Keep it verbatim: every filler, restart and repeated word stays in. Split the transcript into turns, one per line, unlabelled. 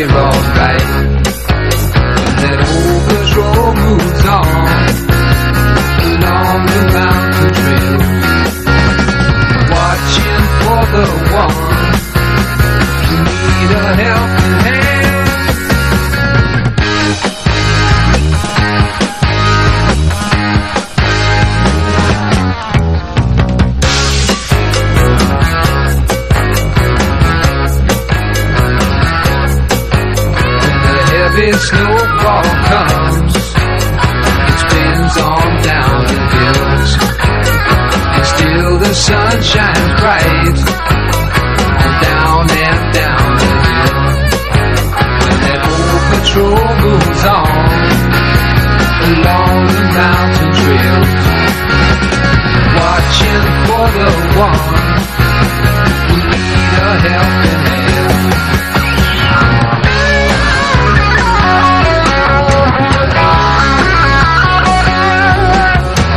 we're alright. When that old patrol moves on along the mountain trail, watching for the one who need a helping hand. Heavy snowfall comes, it spins on down the hills, and still the sun shines bright on down and down the hill. When that old patrol moves on along the mountain trails, watching for the one who need a helping hand.